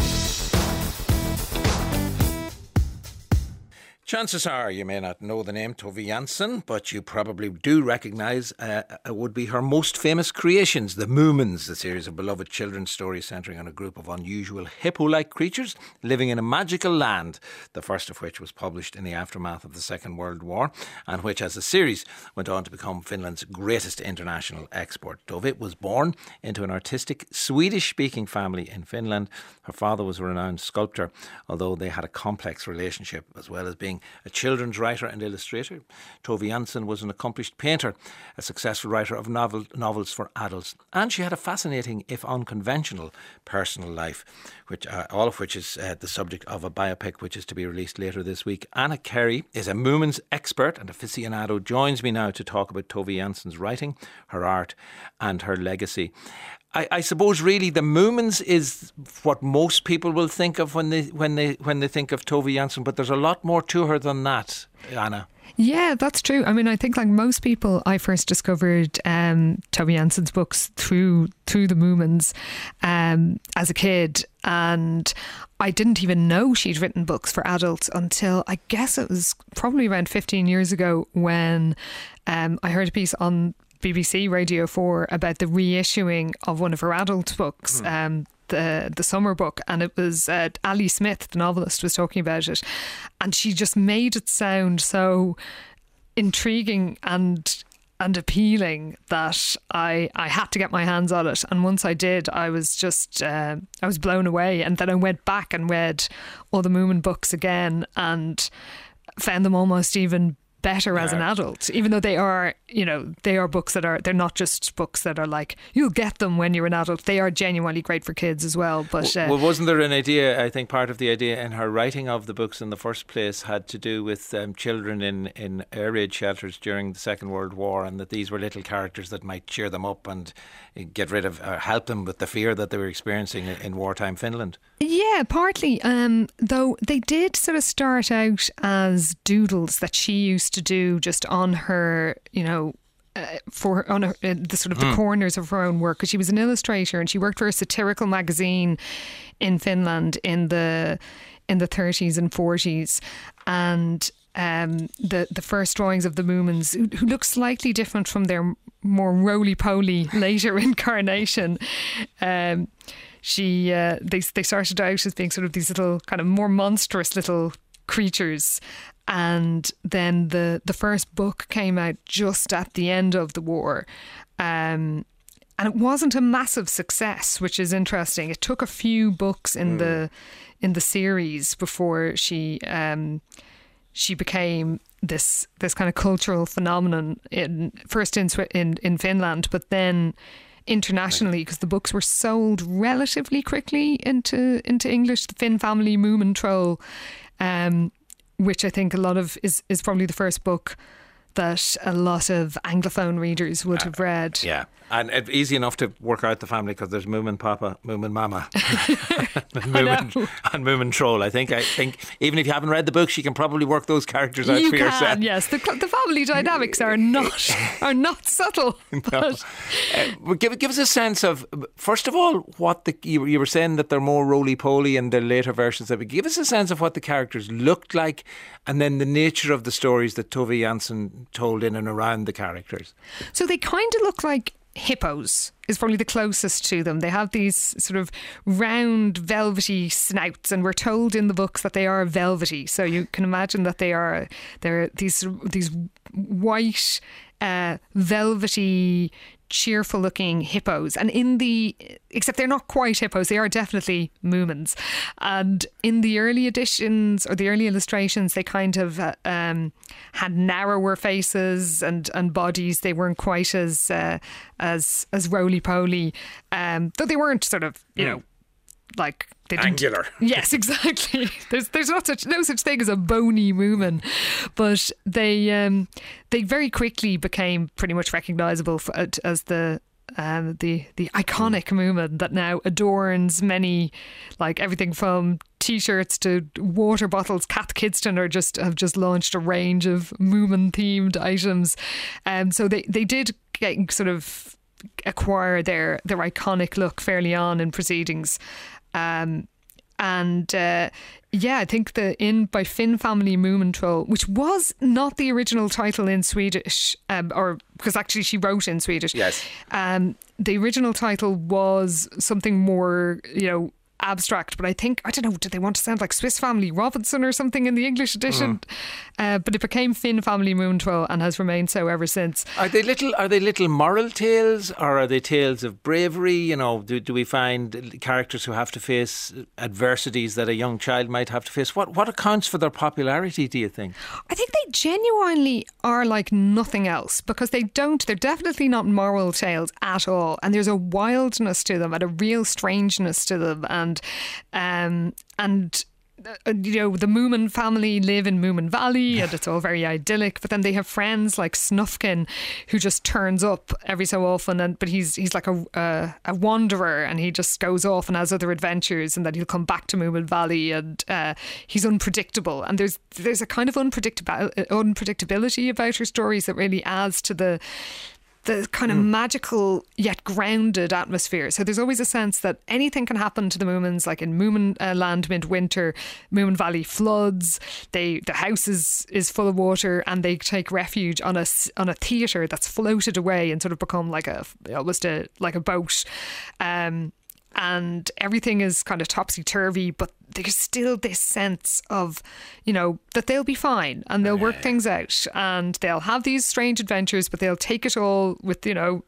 Chances are you may not know the name Tove Jansson, but you probably do recognise uh, uh, would be her most famous creations, The Moomins, a series of beloved children's stories centring on a group of unusual hippo-like creatures living in a magical land, the first of which was published in the aftermath of the Second World War, and which as a series went on to become Finland's greatest international export. Tove was born into an artistic Swedish-speaking family in Finland. Her father was a renowned sculptor, although they had a complex relationship as well as being a children's writer and illustrator. Tove Jansson was an accomplished painter, a successful writer of novel, novels for adults, and she had a fascinating, if unconventional, personal life, which uh, all of which is uh, the subject of a biopic which is to be released later this week. Anna Carey is a Moomins expert and aficionado, joins me now to talk about Tove Jansson's writing, her art and her legacy. I, I suppose really the Moomins is what most people will think of when they when they when they think of Tove Jansson, but there's a lot more to her than that, Anna. Yeah, that's true. I mean, I think like most people, I first discovered um, Tove Jansson's books through through the Moomins um, as a kid, and I didn't even know she'd written books for adults until I guess it was probably around fifteen years ago when um, I heard a piece on B B C Radio four about the reissuing of one of her adult books, mm. um, the the summer book, and it was uh, Ali Smith, the novelist, was talking about it, and she just made it sound so intriguing and and appealing that I I had to get my hands on it. And once I did, I was just uh, I was blown away. And then I went back and read all the Moomin books again and found them almost even better as an adult, even though they are, you know, they are books that are, they're not just books that are like, you'll get them when you're an adult. They are genuinely great for kids as well. But uh, well, wasn't there an idea, I think part of the idea in her writing of the books in the first place had to do with um, children in, in air raid shelters during the Second World War, and that these were little characters that might cheer them up and get rid of, or help them with the fear that they were experiencing in, in wartime Finland. Yeah, partly. Um, though they did sort of start out as doodles that she used to do just on her, you know, uh, for on her, uh, the sort of mm. the corners of her own work, because she was an illustrator and she worked for a satirical magazine in Finland in the in the thirties and forties, and um, the the first drawings of the Moomins, who, who look slightly different from their more roly-poly later incarnation. Um, She, uh, they, they started out as being sort of these little kind of more monstrous little creatures. And then the, the first book came out just at the end of the war. Um, and it wasn't a massive success, which is interesting. It took a few books in mm. the in the series before she um, she became this this kind of cultural phenomenon in first in in, in Finland, but then internationally, because the books were sold relatively quickly into into English. The Finn Family Moomin Troll, um, which I think a lot of is is probably the first book that a lot of Anglophone readers would have read. Uh, yeah, and it's easy enough to work out the family because there's Moomin Papa, Moomin Mama, and, Moomin, and Moomin Troll. I think I think even if you haven't read the books, you can probably work those characters out you for can, yourself. Yes, the, the family dynamics are not are not subtle. No. Uh, give give us a sense of, first of all, what the you, you were saying that they're more roly poly in the later versions of it. Give us a sense of what the characters looked like, and then the nature of the stories that Tove Jansson told in and around the characters. So they kind of look like hippos is probably the closest to them. They have these sort of round velvety snouts, and we're told in the books that they are velvety. So you can imagine that they are they're these these white uh, velvety cheerful looking hippos, and in the except they're not quite hippos, they are definitely Moomins, and in the early editions or the early illustrations they kind of uh, um, had narrower faces and and bodies. They weren't quite as uh, as as roly-poly, um, though they weren't sort of you mm. know like they angular. Yes, exactly. There's there's not such no such thing as a bony Moomin, but they um, they very quickly became pretty much recognisable for, as the um, the the iconic Moomin that now adorns many, like everything from T-shirts to water bottles. Kath Kidston are just have just launched a range of Moomin themed items, um, so they they did get sort of acquire their their iconic look fairly on in proceedings. Um, and uh, yeah, I think the in by Finn Family Moomin Troll, which was not the original title in Swedish, um, or because actually she wrote in Swedish. Yes. Um, the original title was something more, you know, abstract, but I think, I don't know, did they want to sound like Swiss Family Robinson or something in the English edition? Mm. Uh, but it became Finn Family Moomin Troll and has remained so ever since. Are they little Are they little moral tales, or are they tales of bravery? You know, do, do we find characters who have to face adversities that a young child might have to face? What what accounts for their popularity, do you think? I think they genuinely are like nothing else, because they don't, they're definitely not moral tales at all, and there's a wildness to them and a real strangeness to them, and And um, and uh, you know, the Moomin family live in Moomin Valley, and it's all very idyllic. But then they have friends like Snufkin, who just turns up every so often, and but he's he's like a uh, a wanderer, and he just goes off and has other adventures, and then he'll come back to Moomin Valley, and uh, he's unpredictable. And there's there's a kind of unpredictable unpredictability about her stories that really adds to the. the kind of mm. magical yet grounded atmosphere. So there's always a sense that anything can happen to the Moomins, like in Moomin uh, Land midwinter, Moomin Valley floods, they the house is, is full of water, and they take refuge on a, on a theatre that's floated away and sort of become like a almost a like a boat. Um, and everything is kind of topsy-turvy, but there's still this sense of, you know, that they'll be fine and they'll work things out, and they'll have these strange adventures, but they'll take it all with, you know,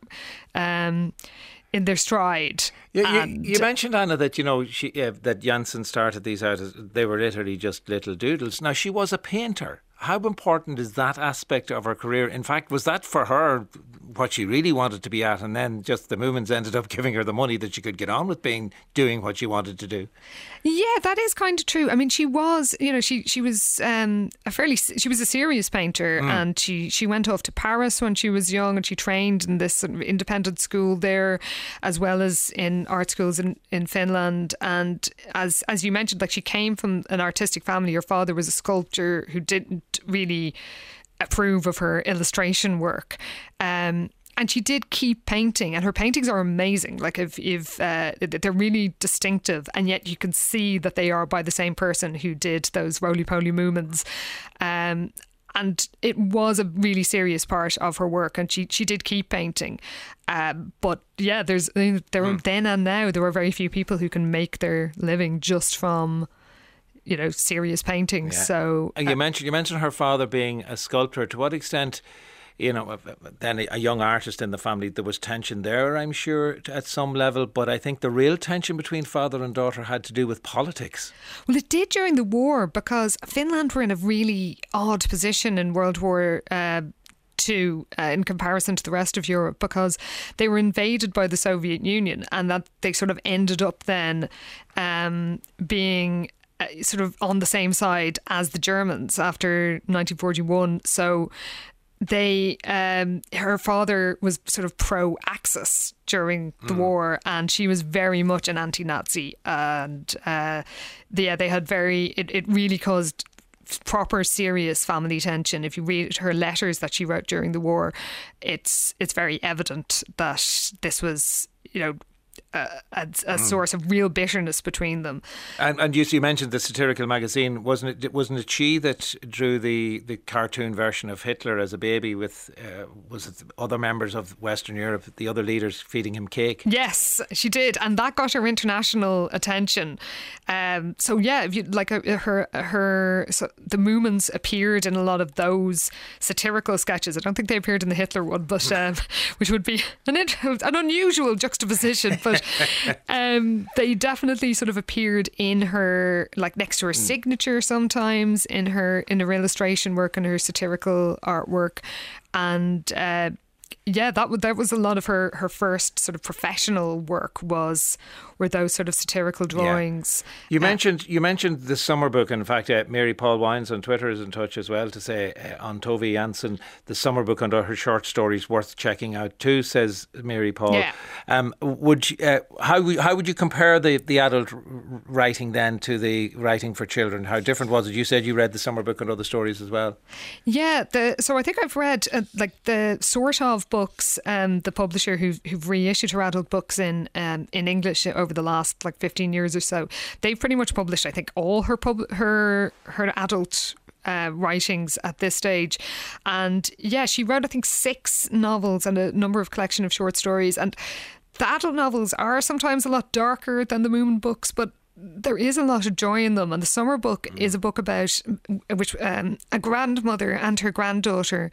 um, in their stride. You, you, you mentioned, Anna, that, you know, she uh, that Jansson started these out as they were literally just little doodles. Now, she was a painter. How important is that aspect of her career? In fact, was that for her what she really wanted to be at, and then just the Moomins ended up giving her the money that she could get on with being doing what she wanted to do? Yeah, that is kind of true. I mean, she was, you know, she she was um, a fairly, she was a serious painter, mm. and she, she went off to Paris when she was young, and she trained in this sort of independent school there, as well as in art schools in, in Finland. And as as you mentioned, like, she came from an artistic family. Her father was a sculptor who didn't really approve of her illustration work, um, and she did keep painting, and her paintings are amazing. Like, if, if uh, they're really distinctive, and yet you can see that they are by the same person who did those roly-poly Moomins. Um, and it was a really serious part of her work, and she, she did keep painting. Um, but yeah, there's there mm. then and now there are very few people who can make their living just from you know, serious paintings. Yeah. So and you uh, mentioned you mentioned her father being a sculptor. To what extent, you know, then a young artist in the family, there was tension there, I'm sure, at some level. But I think the real tension between father and daughter had to do with politics. Well, it did during the war, because Finland were in a really odd position in World War uh, Two uh, in comparison to the rest of Europe, because they were invaded by the Soviet Union, and that they sort of ended up then um, being uh, sort of on the same side as the Germans after nineteen forty-one. So they, um, her father was sort of pro-Axis during the mm. war, and she was very much an anti-Nazi, and uh, yeah, they had very. It, it really caused proper serious family tension. If you read her letters that she wrote during the war, it's it's very evident that this was, you know, a, a, a mm. source of real bitterness between them. And, and you, you mentioned the satirical magazine. Wasn't it? Wasn't it she that drew the, the cartoon version of Hitler as a baby with uh, was it other members of Western Europe, the other leaders feeding him cake? Yes, she did, and that got her international attention. Um, so yeah, if you like uh, her her so the Moomins appeared in a lot of those satirical sketches. I don't think they appeared in the Hitler one, but um, which would be an an unusual juxtaposition. But um, they definitely sort of appeared in her, like next to her signature sometimes, in her in her illustration work and her satirical artwork. And uh, yeah, that, w- that was a lot of her, her first sort of professional work was were those sort of satirical drawings. Yeah. You uh, mentioned you mentioned the summer book. In fact, uh, Mary Paul Wines on Twitter is in touch as well to say uh, on Tove Jansson, the summer book under her short stories worth checking out too, says Mary Paul. Yeah. Um, would you, uh, how how would you compare the, the adult writing then to the writing for children? How different was it? You said you read the summer book and other stories as well. Yeah, the, so I think I've read uh, like the sort of books, um, the publisher who've, who've reissued her adult books in um, in English over the last like fifteen years or so. They've pretty much published, I think, all her pub- her her adult uh, writings at this stage. And yeah, she wrote I think six novels and a number of collection of short stories. And the adult novels are sometimes a lot darker than the Moomin books, but there is a lot of joy in them. And the summer book mm. is a book about which um, a grandmother and her granddaughter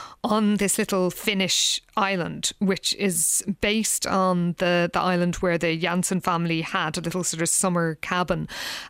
on this little Finnish island, which is based on the, the island where the Jansson family had a little sort of summer cabin.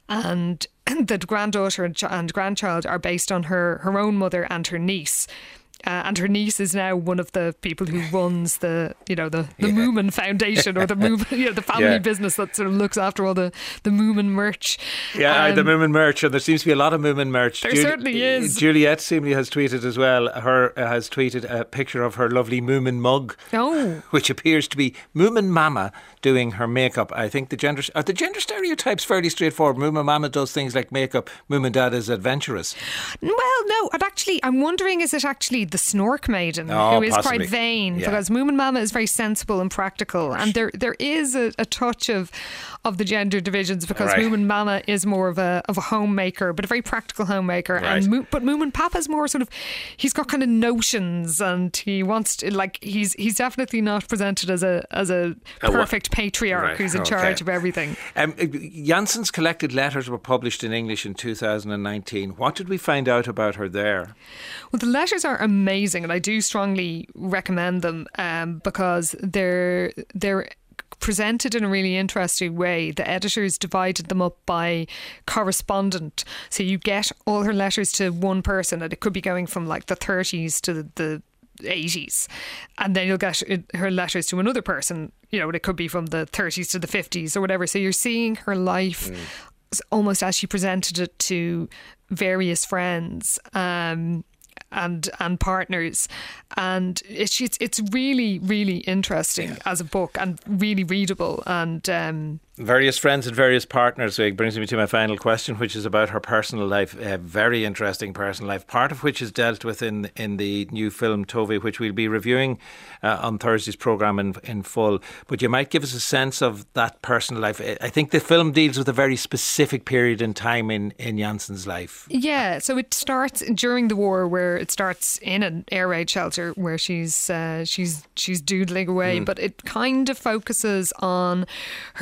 And the granddaughter and, ch- and grandchild are based on her, her own mother and her niece. Uh, and her niece is now one of the people who runs the, you know, the, the yeah. Moomin Foundation, or the Moomin, you know, the family yeah. business that sort of looks after all the, the Moomin merch. Yeah, um, the Moomin merch, and there seems to be a lot of Moomin merch. There Juli- certainly is. Juliet seemingly has tweeted as well. Her uh, has tweeted a picture of her lovely Moomin mug, oh. which appears to be Moomin Mama doing her makeup. I think the gender are the gender stereotypes fairly straightforward. Moomin Mama does things like makeup. Moomin Dad is adventurous. Well, no, and actually, I'm wondering, is it actually the Snork Maiden oh, who is possibly. quite vain? Yeah. Because Moomin Mama is very sensible and practical, and there there is a, a touch of of the gender divisions, because right. Moomin Mama is more of a of a homemaker, but a very practical homemaker, right. and Mo- but Moomin Papa is more sort of, he's got kind of notions, and he wants to, like, he's he's definitely not presented as a as a perfect uh, patriarch right. who's in okay. charge of everything. Um, Jansson's collected letters were published in English in two thousand nineteen. What did we find out about her there? Well, the letters are amazing, and I do strongly recommend them um, because they're they're presented in a really interesting way. The editors divided them up by correspondent, so you get all her letters to one person, and it could be going from like the thirties to the, the eighties, and then you'll get her letters to another person, you know, and it could be from the thirties to the fifties or whatever. So you're seeing her life mm. almost as she presented it to various friends um, and and partners, and it's it's, it's really really interesting yeah. as a book, and really readable, and um, various friends and various partners. It brings me to my final question, which is about her personal life. A very interesting personal life, part of which is dealt with in in the new film Tove, which we'll be reviewing uh, on Thursday's programme in, in full. But you might give us a sense of that personal life. I think the film deals with a very specific period in time in, in Jansson's life. Yeah, so it starts during the war, where it starts in an air raid shelter where she's uh, she's she's doodling away, mm. but it kind of focuses on her relationship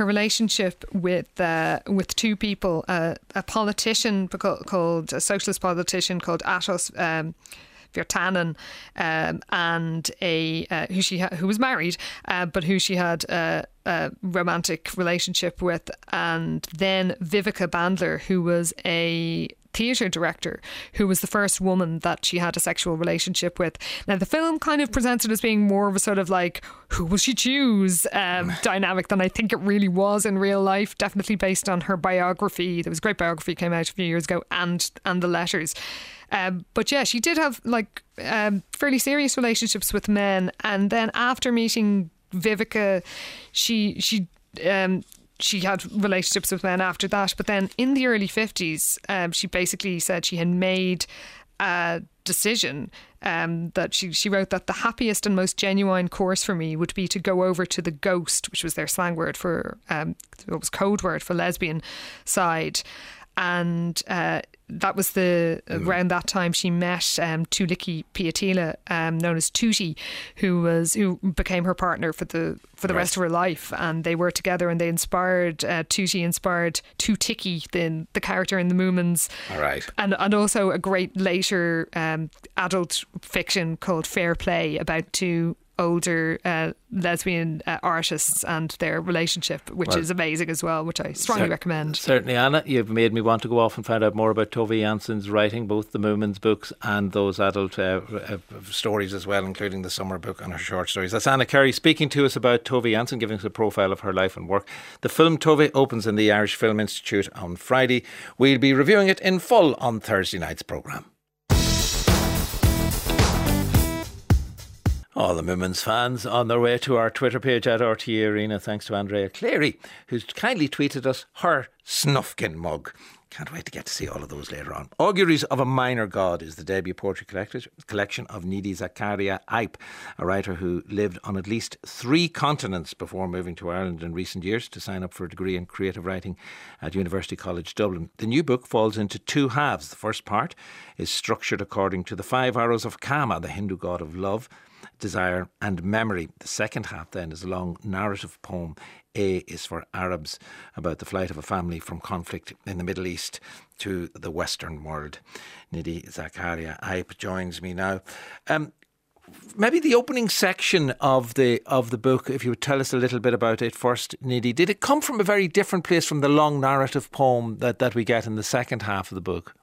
relationship with uh, with two people, uh, a politician called, a socialist politician called Atos um, Virtanen, um, and a uh, who she ha- who was married, uh, but who she had a, a romantic relationship with, and then Vivica Bandler, who was a theatre director, who was the first woman that she had a sexual relationship with. Now, the film kind of presents it as being more of a sort of like, who will she choose um, dynamic than I think it really was in real life, definitely based on her biography. There was a great biography came out a few years ago, and and the letters. Um, but yeah, she did have like um, fairly serious relationships with men, and then after meeting Vivica, she she um, she had relationships with men after that. But then in the early fifties, um, she basically said she had made a decision um, that she, she wrote that the happiest and most genuine course for me would be to go over to the Ghost, which was their slang word for, um, it was code word for lesbian side. And uh, that was the mm. around that time she met um, Tuliki Piatila, um, known as Tuti, who was who became her partner for the for the right. rest of her life, and they were together, and they inspired uh, Tuti inspired Tutiki, the the character in the Moomins, all right, and and also a great later um, adult fiction called Fair Play about two older uh, lesbian uh, artists and their relationship, which well, is amazing as well, which I strongly cer- recommend. Certainly, Anna, you've made me want to go off and find out more about Tove Jansson's writing, both the Moomins books and those adult uh, uh, stories as well, including the summer book and her short stories. That's Anna Carey speaking to us about Tove Jansson, giving us a profile of her life and work. The film Tove opens in the Irish Film Institute on Friday. We'll be reviewing it in full on Thursday night's programme. All the Moomins fans on their way to our Twitter page at R T E Arena, thanks to Andrea Cleary, who's kindly tweeted us her Snufkin mug. Can't wait to get to see all of those later on. Auguries of a Minor God is the debut poetry collection of Nidhi Zakaria Ipe, a writer who lived on at least three continents before moving to Ireland in recent years to sign up for a degree in creative writing at University College Dublin. The new book falls into two halves. The first part is structured according to the five arrows of Kama, the Hindu god of love, desire and memory. The second half then is a long narrative poem. A is for Arabs, about the flight of a family from conflict in the Middle East to the Western world. Nidhi Zakaria Ipe joins me now. Um, maybe the opening section of the of the book, if you would tell us a little bit about it first, Nidhi. Did it come from a very different place from the long narrative poem that, that we get in the second half of the book?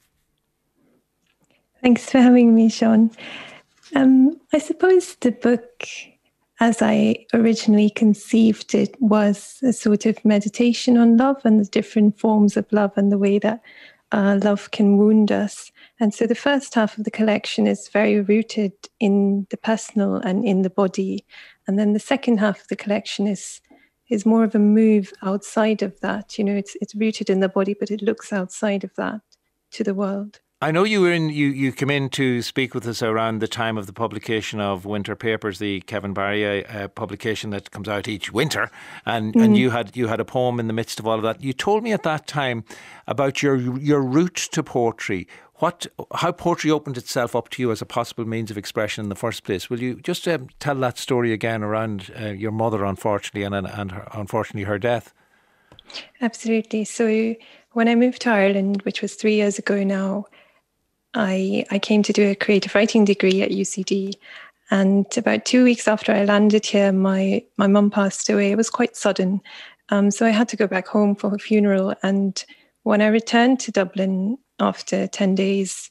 Thanks for having me, Sean. Um, I suppose the book, as I originally conceived it, was a sort of meditation on love and the different forms of love and the way that uh, love can wound us. And so the first half of the collection is very rooted in the personal and in the body. And then the second half of the collection is is more of a move outside of that. You know, it's it's rooted in the body, but it looks outside of that to the world. I know you were in. You, you came in to speak with us around the time of the publication of Winter Papers, the Kevin Barry uh, publication that comes out each winter, and, mm. and you had you had a poem in the midst of all of that. You told me at that time about your your route to poetry. What, how poetry opened itself up to you as a possible means of expression in the first place. Will you just um, tell that story again around uh, your mother, unfortunately, and and her, unfortunately her death? Absolutely. So when I moved to Ireland, which was three years ago now, I, I came to do a creative writing degree at U C D, and about two weeks after I landed here, my my mum passed away. It was quite sudden, um, so I had to go back home for her funeral. And when I returned to Dublin after ten days,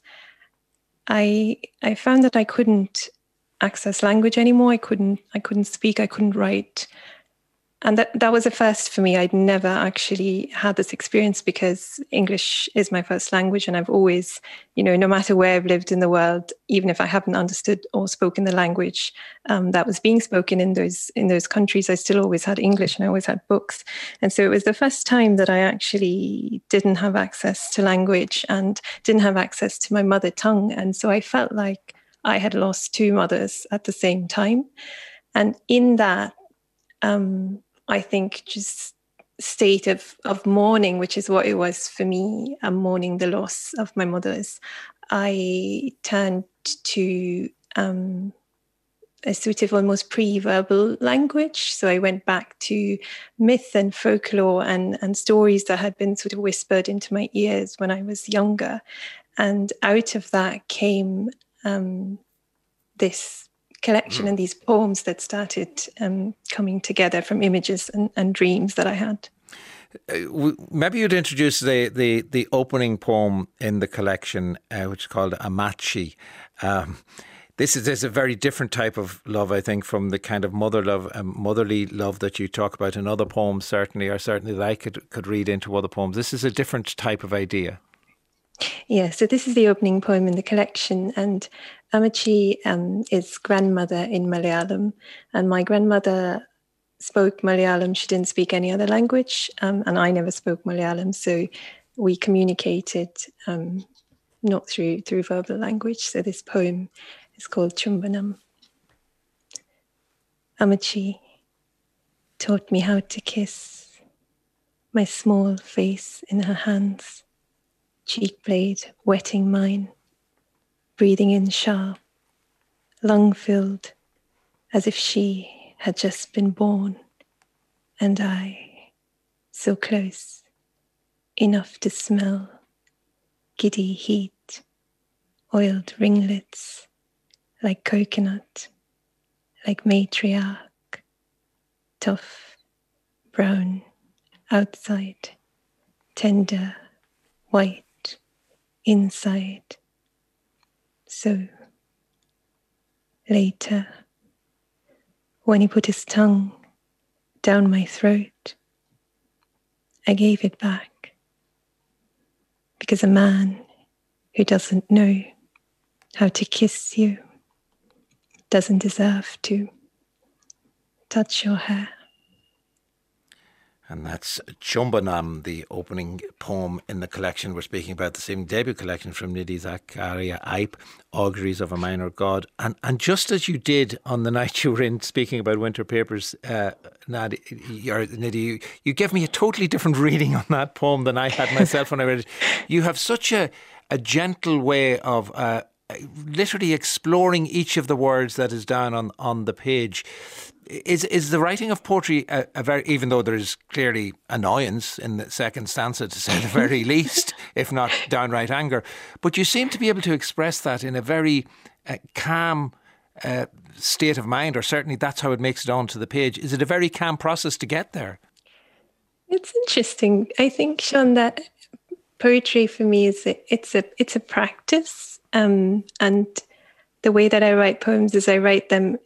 I I found that I couldn't access language anymore. I couldn't I couldn't speak. I couldn't write. And that, that was a first for me. I'd never actually had this experience because English is my first language. And I've always, you know, no matter where I've lived in the world, even if I haven't understood or spoken the language um, that was being spoken in those in those countries, I still always had English and I always had books. And so it was the first time that I actually didn't have access to language and didn't have access to my mother tongue. And so I felt like I had lost two mothers at the same time. And in that, um, I think just state of, of mourning, which is what it was for me, um, mourning the loss of my mother's, I turned to um, a sort of almost pre-verbal language. So I went back to myth and folklore and, and stories that had been sort of whispered into my ears when I was younger. And out of that came um, this collection mm. and these poems that started um, coming together from images and, and dreams that I had. Uh, maybe you'd introduce the, the, the opening poem in the collection, uh, which is called Amachi. Um, This is, this is a very different type of love, I think, from the kind of mother love, um, motherly love that you talk about in other poems, certainly, or certainly that I could, could read into other poems. This is a different type of idea. Yeah, so this is the opening poem in the collection, and Amachi um, is grandmother in Malayalam, and my grandmother spoke Malayalam. She didn't speak any other language, um, and I never spoke Malayalam, so we communicated um, not through through verbal language. So this poem is called Chumbanam. Amachi taught me how to kiss, my small face in her hands, cheek blade wetting mine, breathing in sharp, lung-filled, as if she had just been born, and I, so close, enough to smell, giddy heat, oiled ringlets, like coconut, like matriarch, tough, brown, outside, tender, white, inside. So, later, when he put his tongue down my throat, I gave it back, because a man who doesn't know how to kiss you doesn't deserve to touch your hair. And that's Chumbanam, the opening poem in the collection. We're speaking about the same debut collection from Nidhi Zakaria Ipe, Auguries of a Minor God. And and just as you did on the night you were in speaking about Winter Papers, uh, Nadi, or Nidhi, you, you gave me a totally different reading on that poem than I had myself when I read it. You have such a, a gentle way of uh, literally exploring each of the words that is down on, on the page. Is is the writing of poetry a, a very, even though there is clearly annoyance in the second stanza, to say the very least, if not downright anger, but you seem to be able to express that in a very uh, calm uh, state of mind, or certainly that's how it makes it onto the page. Is it a very calm process to get there? It's interesting. I think, Sean, that poetry for me is a, it's a it's a practice, um, and the way that I write poems is I write them.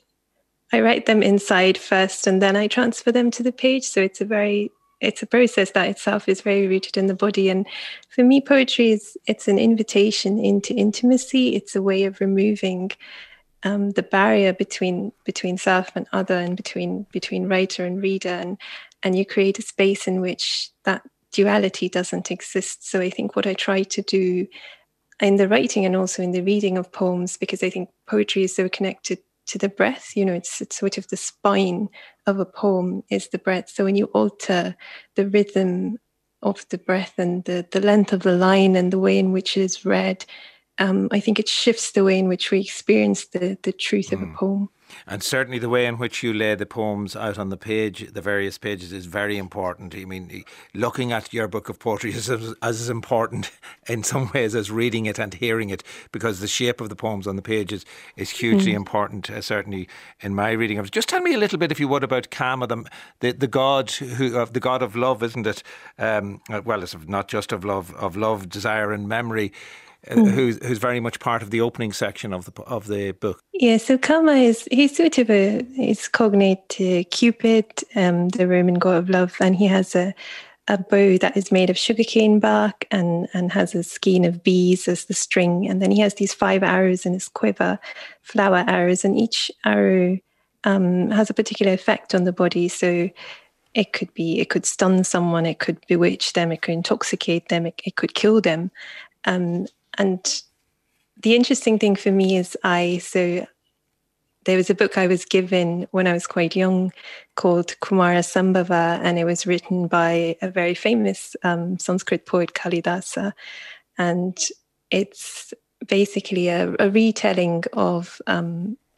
I write them inside first, and then I transfer them to the page. So it's a very, it's a process that itself is very rooted in the body. And for me, poetry is, it's an invitation into intimacy. It's a way of removing um, the barrier between between self and other, and between between writer and reader, and and you create a space in which that duality doesn't exist. So I think what I try to do in the writing and also in the reading of poems, because I think poetry is so connected to the breath, you know, it's, it's sort of the spine of a poem is the breath. So when you alter the rhythm of the breath and the, the length of the line and the way in which it is read, um, I think it shifts the way in which we experience the, the truth mm. of a poem. And certainly the way in which you lay the poems out on the page, the various pages, is very important. I mean, looking at your book of poetry is as, as important in some ways as reading it and hearing it, because the shape of the poems on the pages is hugely mm. important, uh, certainly in my reading of it. Just tell me a little bit, if you would, about Kama, the, the, the god who, of the god of love, isn't it? Um, well, it's not just of love, of love, desire and memory. Uh, mm. who's who's very much part of the opening section of the of the book. Yeah, so Kama is he's sort of a he's cognate to Cupid, um, the Roman god of love, and he has a a bow that is made of sugarcane bark and and has a skein of bees as the string, and then he has these five arrows in his quiver, flower arrows, and each arrow um, has a particular effect on the body. So it could be it could stun someone, it could bewitch them, it could intoxicate them, it, it could kill them. Um, And the interesting thing for me is I, so there was a book I was given when I was quite young called Kumara Sambhava, and it was written by a very famous um, Sanskrit poet, Kalidasa. And it's basically a, a retelling of um,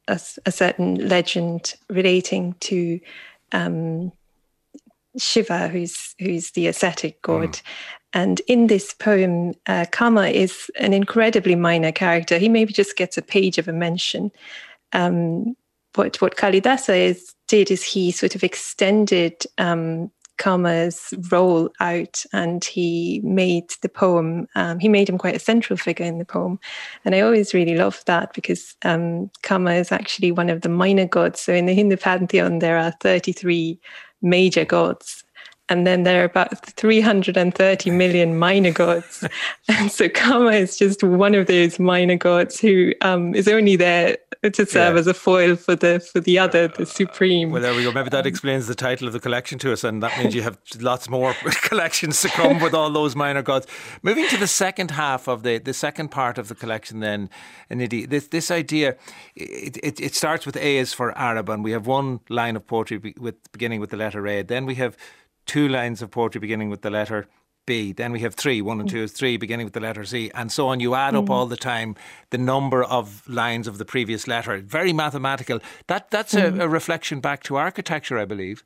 a, a certain legend relating to um, Shiva, who's who's the ascetic god. Mm. And in this poem, uh, Kama is an incredibly minor character. He maybe just gets a page of a mention. Um, but what Kalidasa is, did is he sort of extended um, Kama's role out, and he made the poem, um, he made him quite a central figure in the poem. And I always really loved that, because um, Kama is actually one of the minor gods. So in the Hindu pantheon, there are thirty-three major gods. And then there are about three hundred thirty million minor gods. And so Kama is just one of those minor gods who um, is only there to serve yeah. as a foil for the for the other, the supreme. Well, there we go. Maybe that explains the title of the collection to us, and that means you have lots more collections to come with all those minor gods. Moving to the second half of the, the second part of the collection then, Nidhi, this, this idea, it, it, it starts with A is for Arab, and we have one line of poetry be, with beginning with the letter A. Then we have two lines of poetry beginning with the letter B. Then we have three. One and two is three, beginning with the letter C, and so on. You add up mm. all the time the number of lines of the previous letter. Very mathematical. That That's mm. a, a reflection back to architecture, I believe.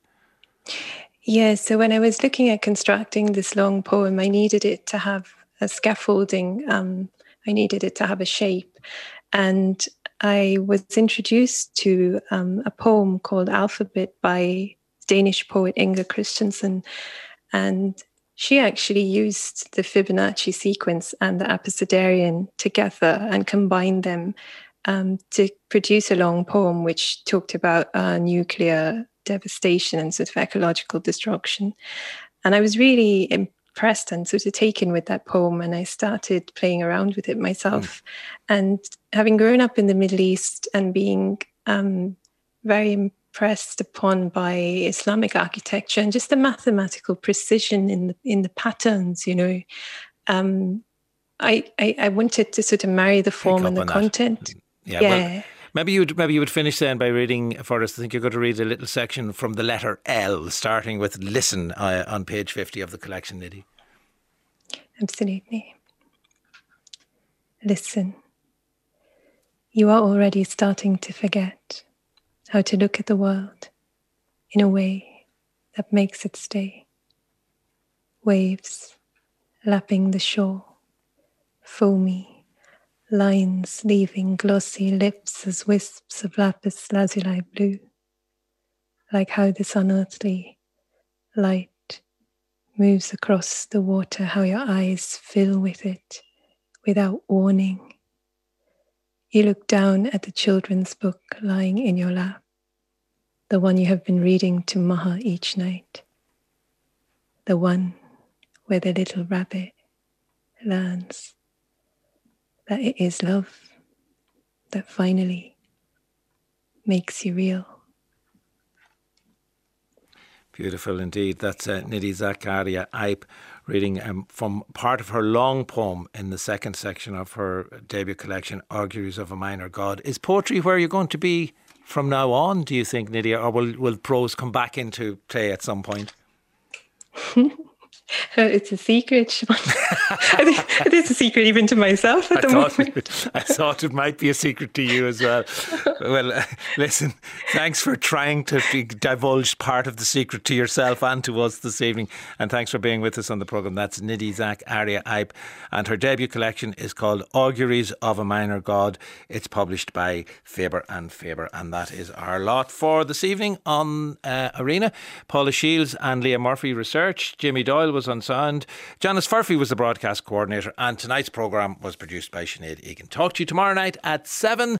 Yeah, so when I was looking at constructing this long poem, I needed it to have a scaffolding. Um, I needed it to have a shape. And I was introduced to um, a poem called Alphabet by Danish poet Inger Christensen, and she actually used the Fibonacci sequence and the Abecedarian together and combined them um, to produce a long poem which talked about uh, nuclear devastation and sort of ecological destruction. And I was really impressed and sort of taken with that poem, and I started playing around with it myself. Mm. And having grown up in the Middle East and being um, very impressed upon by Islamic architecture and just the mathematical precision in the in the patterns, you know, um, I, I I wanted to sort of marry the form and the content. That. Yeah. yeah. Well, maybe you would maybe you would finish then by reading for us. I think you're going to read a little section from the letter L, starting with "Listen" uh, on page fifty of the collection, Nidhi. Absolutely. Listen. You are already starting to forget how to look at the world in a way that makes it stay. Waves lapping the shore, foamy, lines leaving glossy lips as wisps of lapis lazuli blue, like how this unearthly light moves across the water, how your eyes fill with it without warning. You look down at the children's book lying in your lap, the one you have been reading to Maha each night, the one where the little rabbit learns that it is love that finally makes you real. Beautiful indeed. That's uh, Nidhi Zakaria Ipe reading um, from part of her long poem in the second section of her debut collection, Auguries of a Minor God. Is poetry where you're going to be from now on, do you think, Nidhi, or will, will prose come back into play at some point? It's a secret. I think it's a secret even to myself at I the thought moment. It, I thought it might be a secret to you as well. Well, uh, listen, thanks for trying to divulge part of the secret to yourself and to us this evening. And thanks for being with us on the programme. That's Nidhi Zakaria Ipe. And her debut collection is called Auguries of a Minor God. It's published by Faber and Faber. And that is our lot for this evening on uh, Arena. Paula Shields and Leah Murphy research. Jimmy Doyle was on sound. Janice Furphy was the broadcast coordinator, and tonight's programme was produced by Sinead Egan. Talk to you tomorrow night at seven.